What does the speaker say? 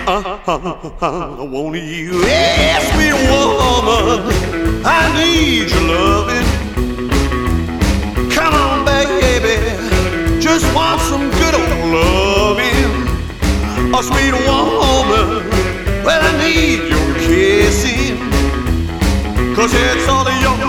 Won't you, yeah, sweet woman, I need your loving. Come on, baby, just want some good old loving. Oh, sweet woman, well, I need your kissing, 'cause it's all yours.